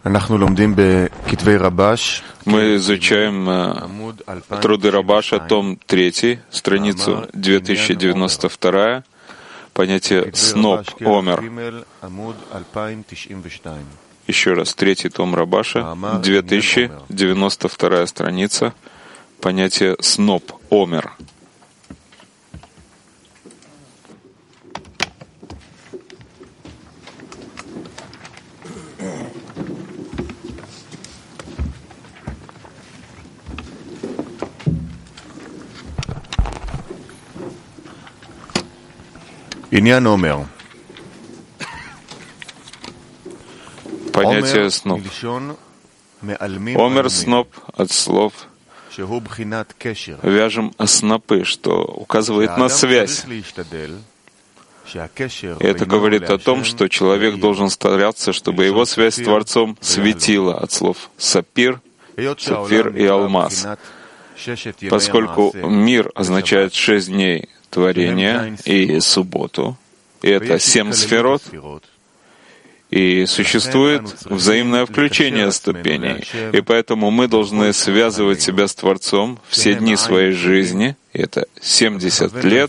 Мы изучаем труды Рабаша, том 3, страницу 2092, понятие «сноп», «омер». Еще раз, 3 том Рабаша, 2092 страница, понятие «сноп», «омер». Понятие «сноп». Омер, сноп, от слов вяжем снопы, что указывает на связь. И это говорит о том, что человек должен стараться, чтобы его связь с Творцом светила, от слов сапир, сапфир и алмаз. Поскольку мир означает 6 дней творения и субботу, и это 7 сферот, и существует взаимное включение ступеней. И поэтому мы должны связывать себя с Творцом все дни своей жизни, и это 70 лет,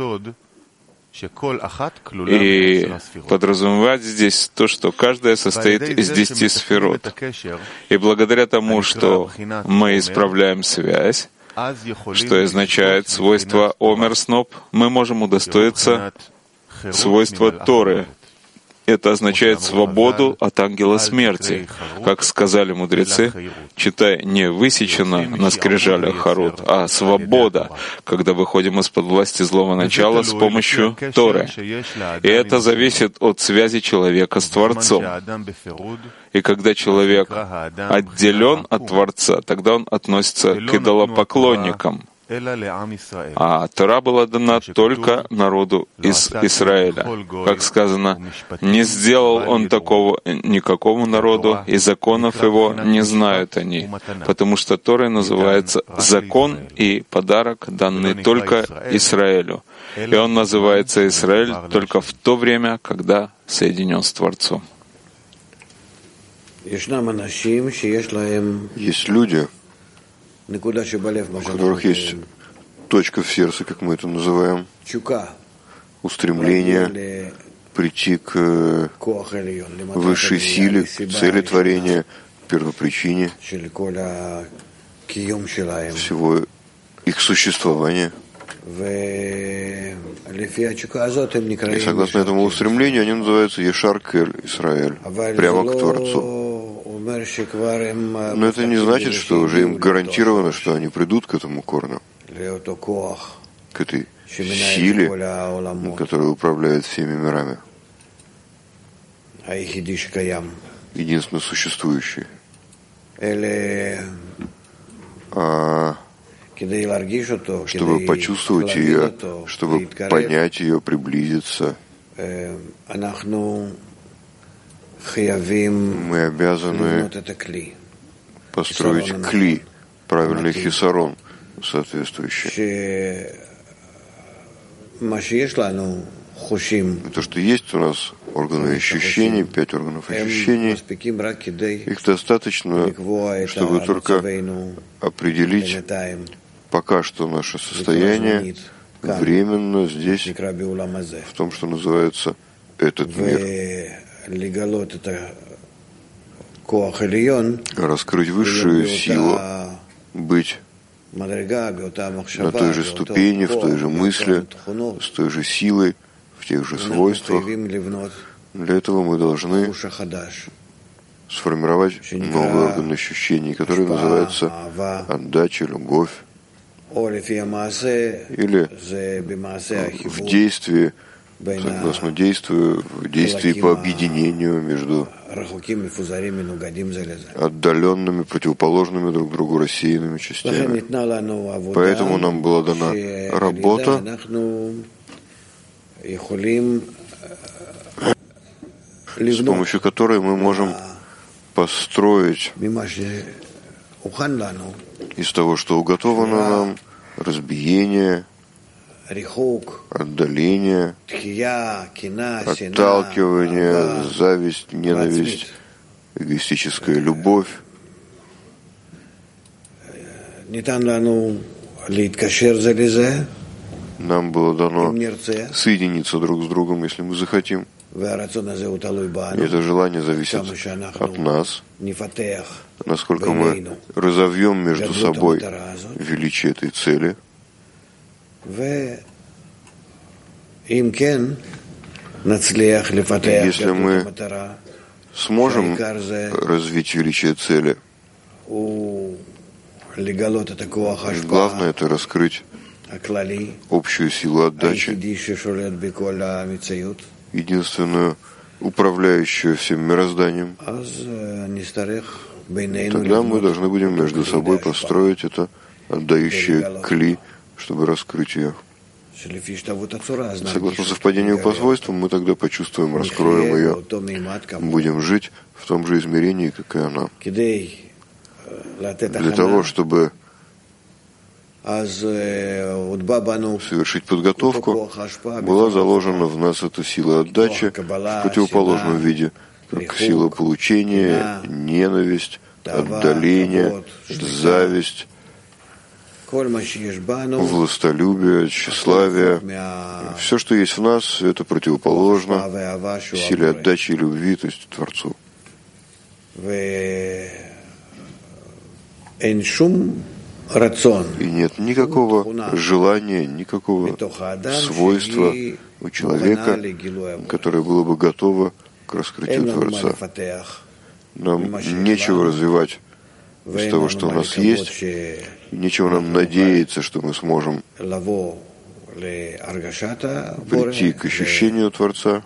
и подразумевать здесь то, что каждая состоит из 10 сферот. И благодаря тому, что мы исправляем связь, что означает свойство омер-сноп, мы можем удостоиться свойства Торы. Это означает свободу от ангела смерти. Как сказали мудрецы, читай, не высечено на скрижалях Харут, а свобода, когда выходим из-под власти злого начала с помощью Торы. И это зависит от связи человека с Творцом. И когда человек отделен от Творца, тогда он относится к идолопоклонникам. А Тора была дана только народу из Израиля. Как сказано, не сделал он такого никакому народу, и законов его не знают они, потому что Торой называется закон и подарок, данный только Израилю. И он называется Израиль только в то время, когда соединен с Творцом. Есть люди, у которых есть точка в сердце, как мы это называем, устремление прийти к высшей силе, к цели творения, первопричине всего их существования. И согласно этому устремлению они называются Ешар Кель Исраэль, прямо к Творцу. Но это не значит, что уже им гарантировано, что они придут к этому корню, к этой силе, которая управляет всеми мирами, единственно существующей. А чтобы почувствовать ее, чтобы понять ее, приблизиться, мы обязаны построить кли, правильный хисарон соответствующий. То, что есть у нас органы ощущений, 5 органов ощущений, их достаточно, чтобы только определить пока что наше состояние временно здесь, в том, что называется этот мир. Раскрыть высшую силу, быть на той же ступени, в той же мысли, с той же силой, в тех же свойствах. Для этого мы должны сформировать новый орган ощущений, который называется отдача, любовь, или в действии, согласно действию, в действии по объединению между отдаленными, противоположными друг другу рассеянными частями. Поэтому нам была дана работа, с помощью которой мы можем построить из того, что уготовано нам, разбиение, отдаление, отталкивание, зависть, ненависть, эгоистическая любовь. Нам было дано соединиться друг с другом, если мы захотим. И это желание зависит от нас, насколько мы разовьем между собой величие этой цели. Если мы сможем развить величие цели, главное это раскрыть общую силу отдачи, единственную управляющую всем мирозданием. Тогда мы должны будем между собой построить это отдающее кли, чтобы раскрыть ее. Согласно совпадению по свойствам, мы тогда почувствуем, раскроем ее, будем жить в том же измерении, как и она. Для того, чтобы совершить подготовку, была заложена в нас эта сила отдачи в противоположном виде, как сила получения, ненависть, отдаление, зависть, властолюбие, тщеславие. Все, что есть в нас, это противоположно силе отдачи и любви, то есть Творцу. И нет никакого желания, никакого свойства у человека, которое было бы готово к раскрытию Творца. Нам нечего развивать из того, что у нас есть, нечего нам надеяться, что мы сможем прийти к ощущению Творца,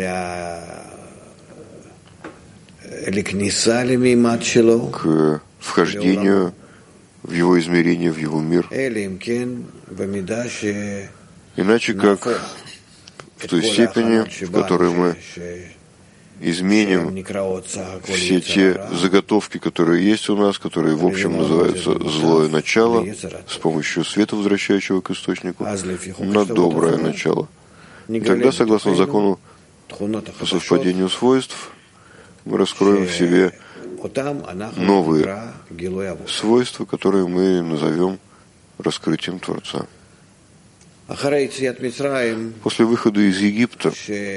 к вхождению в его измерение, в его мир. Иначе как в той степени, в которой мы изменим все те заготовки, которые есть у нас, которые в общем называются злое начало, с помощью света, возвращающего к источнику, на доброе начало. И тогда, согласно закону по совпадению свойств, мы раскроем в себе новые свойства, которые мы назовем раскрытием Творца. После выхода из Египта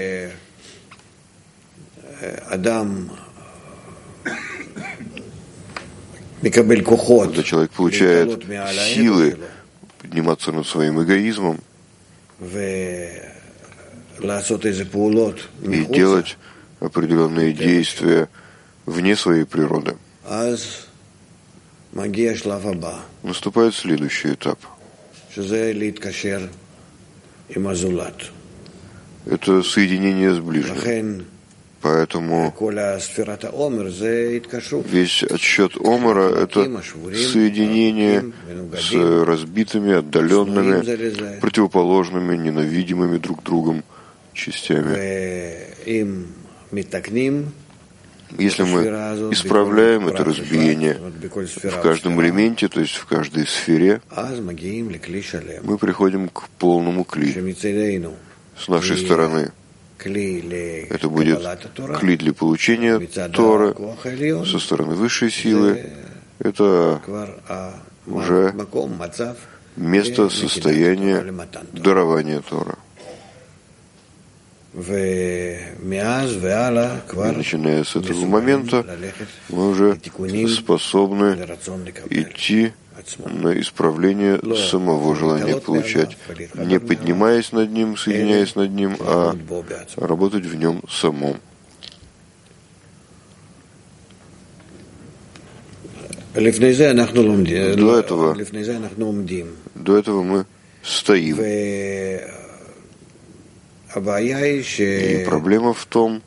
когда человек получает силы подниматься над своим эгоизмом и делать определенные действия вне своей природы, наступает следующий этап. Это соединение с ближним. Поэтому весь отсчет Омера – это соединение с разбитыми, отдаленными, противоположными, ненавидимыми друг другом частями. Если мы исправляем это разбиение в каждом элементе, то есть в каждой сфере, мы приходим к полному кли. С нашей стороны это будет кли для получения Торы, со стороны высшей силы это уже место, состояние дарования Торы. И начиная с этого момента мы уже способны идти на исправление самого желания получать, не поднимаясь над ним, соединяясь над ним, а работать в нем самом. До этого мы стоим. И проблема в том,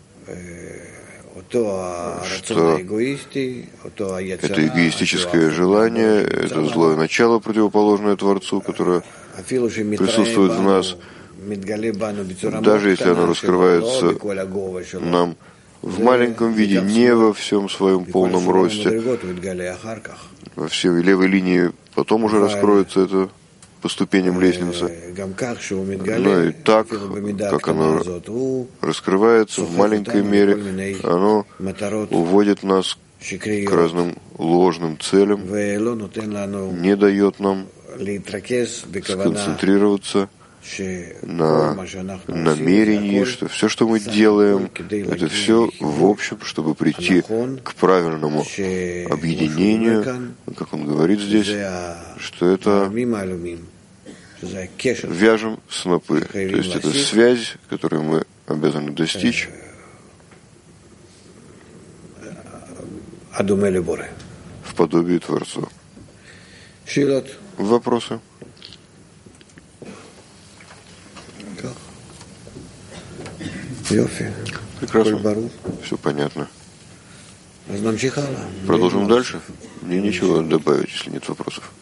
что это эгоистическое желание, это злое начало, противоположное Творцу, которое присутствует в нас, даже если оно раскрывается нам в маленьком виде, не во всем своем полном росте, во всей левой линии потом уже раскроется это, по ступеням лестницы, но и так, как оно раскрывается в маленькой мере, оно уводит нас к разным ложным целям, не дает нам сконцентрироваться на намерении, что все, что мы делаем, это все в общем, чтобы прийти к правильному объединению, как он говорит здесь, что это вяжем снопы, то есть это связь, которую мы обязаны достичь в подобии Творцу. Вопросы? Прекрасно. Все понятно. Продолжим дальше? Мне нечего добавить, если нет вопросов.